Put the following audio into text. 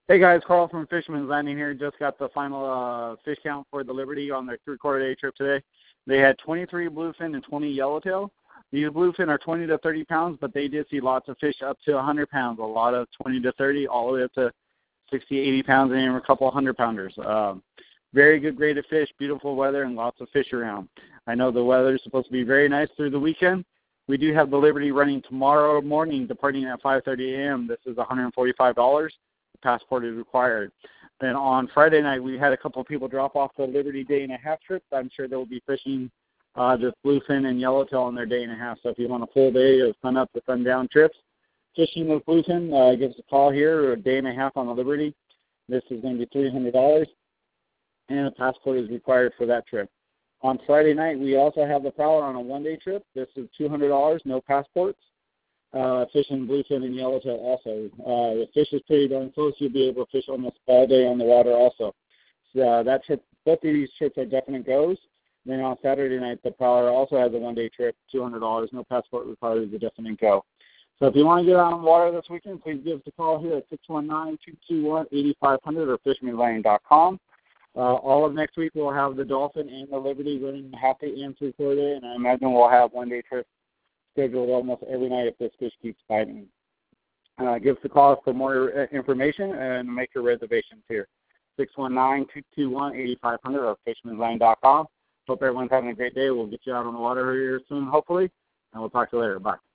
Hey guys, Carl from Fisherman's Landing here. Just got the final fish count for the Liberty on their 3/4 day trip today. They had 23 bluefin and 20 yellowtail. These bluefin are 20 to 30 pounds, but they did see lots of fish up to 100 pounds, a lot of 20 to 30, all the way up to 60, 80 pounds, and even a couple of 100-pounders. Very good grade of fish, beautiful weather, and lots of fish around. I know the weather is supposed to be very nice through the weekend. We do have the Liberty running tomorrow morning, departing at 5:30 a.m. This is $145. Passport is required. Then on Friday night, we had a couple of people drop off the Liberty day-and-a-half trip. I'm sure they'll be fishing this bluefin and yellowtail on their day-and-a-half. So if you want a full day of sun-up to sundown trips, fishing with bluefin, give us a call here, or a day-and-a-half on the Liberty. This is going to be $300, and a passport is required for that trip. On Friday night, we also have the Prowler on a one-day trip. This is $200, no passports. Fishing bluefin and yellowtail also. The fish is pretty darn close. You'll be able to fish almost all day on the water also. So that trip, both of these trips are definite goes. Then on Saturday night, the Prowler also has a one-day trip, $200, no passport required, is a definite go. So if you want to get out on the water this weekend, please give us a call here at 619-221-8500 or fishermanlanding.com. All of next week we'll have the Dolphin and the Liberty running half day and 3/4 day, and I imagine we'll have one-day trips scheduled almost every night if this fish keeps biting. Give us a call for more information and make your reservations here. 619-221-8500 or fishermanlanding.com. Hope everyone's having a great day. We'll get you out on the water here soon, hopefully, and we'll talk to you later. Bye.